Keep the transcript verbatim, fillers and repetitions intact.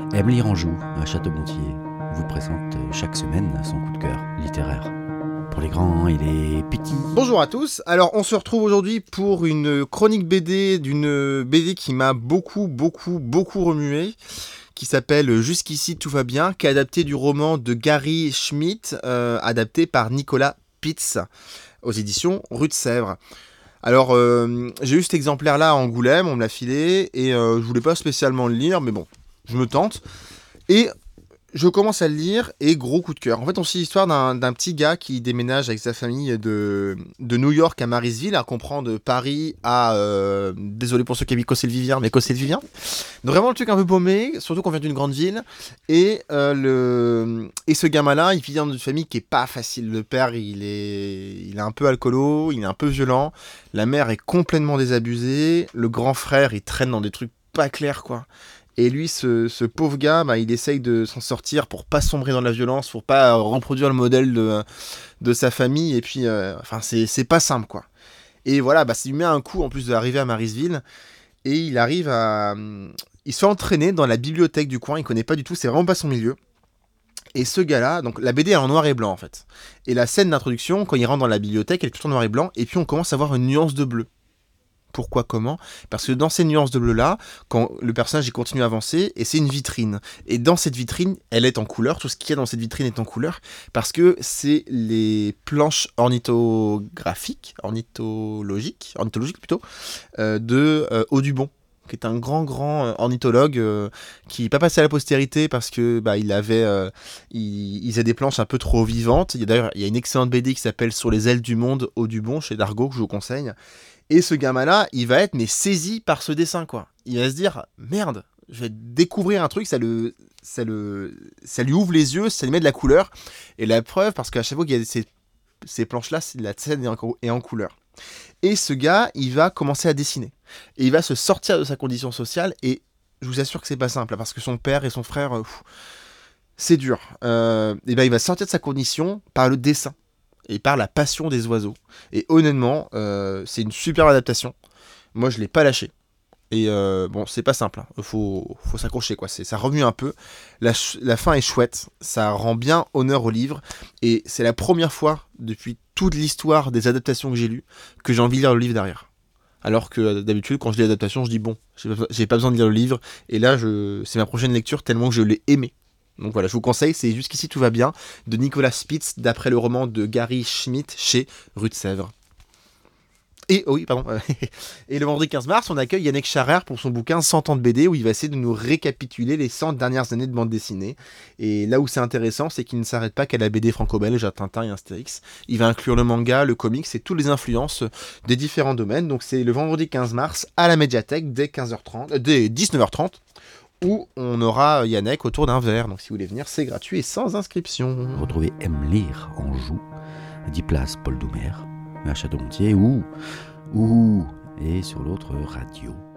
Aime lire en joue, à Château-Gontier, vous présente chaque semaine son coup de cœur littéraire. Pour les grands et les petits. Bonjour à tous, alors on se retrouve aujourd'hui pour une chronique B D d'une B D qui m'a beaucoup, beaucoup, beaucoup remué, qui s'appelle Jusqu'ici tout va bien, qui est adapté du roman de Gary Schmidt, euh, adapté par Nicolas Pitz, aux éditions Rue de Sèvres. Alors, euh, j'ai eu cet exemplaire-là à Angoulême, on me l'a filé, et euh, je voulais pas spécialement le lire, mais bon, je me tente. Et je commence à le lire, et gros coup de cœur. En fait, on suit l'histoire d'un, d'un petit gars qui déménage avec sa famille de, de New York à Marysville, à comprendre de Paris à... Euh, désolé pour ceux qui habitent Cossé-le-Vivien, mais Cossé-le-Vivien. Donc vraiment le truc un peu paumé, surtout qu'on vient d'une grande ville. Et, euh, le... et ce gamin-là, il vit dans une famille qui est pas facile. Le père, il est, il est un peu alcoolo, il est un peu violent. La mère est complètement désabusée. Le grand frère, il traîne dans des trucs pas clairs, quoi. Et lui, ce, ce pauvre gars, bah, il essaye de s'en sortir pour pas sombrer dans la violence, pour pas reproduire le modèle de, de sa famille. Et puis, euh, enfin, c'est, c'est pas simple, quoi. Et voilà, bah, ça lui met un coup en plus d'arriver à Marysville. Et il arrive à... Il se fait entraîner dans la bibliothèque du coin, il connaît pas du tout, c'est vraiment pas son milieu. Et ce gars-là, donc la B D est en noir et blanc en fait. Et la scène d'introduction, quand il rentre dans la bibliothèque, elle est tout en noir et blanc, et puis on commence à voir une nuance de bleu. Pourquoi, comment ? Parce que dans ces nuances de bleu-là, quand le personnage il continue à avancer, et c'est une vitrine. Et dans cette vitrine, elle est en couleur, tout ce qu'il y a dans cette vitrine est en couleur, parce que c'est les planches ornithographiques, ornithologiques, ornithologiques plutôt, euh, de euh, Audubon, qui est un grand grand euh, ornithologue euh, qui n'est pas passé à la postérité parce que bah il avait euh, il, il faisait des planches un peu trop vivantes. Il y a d'ailleurs il y a une excellente B D qui s'appelle Sur les ailes du monde Audubon chez Dargaud que je vous conseille. Et ce gamin-là, il va être mais saisi par ce dessin, quoi. Il va se dire merde, je vais découvrir un truc, ça le ça le ça lui ouvre les yeux, ça lui met de la couleur. Et la preuve, parce qu'à chaque fois qu'il y a ces ces planches-là, la scène est en, est en couleur. Et ce gars, il va commencer à dessiner. Et il va se sortir de sa condition sociale. Et je vous assure que c'est pas simple, parce que son père et son frère, euh, pff, c'est dur. Euh, et ben, il va sortir de sa condition par le dessin et par la passion des oiseaux. Et honnêtement, euh, c'est une super adaptation. Moi, je l'ai pas lâché. Et euh, bon, c'est pas simple. Il hein. faut, faut s'accrocher, quoi. C'est, ça remue un peu. La, ch- la fin est chouette. Ça rend bien honneur au livre. Et c'est la première fois depuis toute l'histoire des adaptations que j'ai lues que j'ai envie de lire le livre derrière. Alors que d'habitude, quand je lis l'adaptation, je dis bon, j'ai pas, j'ai pas besoin de lire le livre. Et là, je, c'est ma prochaine lecture tellement que je l'ai aimé. Donc voilà, je vous conseille, c'est Jusqu'ici tout va bien de Nicolas Pitz, d'après le roman de Gary Schmidt chez Rue de Sèvres. Et oh oui, pardon. Et le vendredi quinze mars, on accueille Yannick Charer pour son bouquin cent ans de B D, où il va essayer de nous récapituler les cent dernières années de bande dessinée. Et là où c'est intéressant, c'est qu'il ne s'arrête pas qu'à la B D franco-belge, à Tintin et Astérix. Il va inclure le manga, le comics et toutes les influences des différents domaines. Donc c'est le vendredi quinze mars à la médiathèque dès quinze heures trente, euh, dès dix-neuf heures trente, où on aura Yannick autour d'un verre. Donc si vous voulez venir, c'est gratuit et sans inscription. Retrouvez Aime lire en joue, dix places Paul Doumer, à Château-Gontier ou, ou, et sur l'autre radio.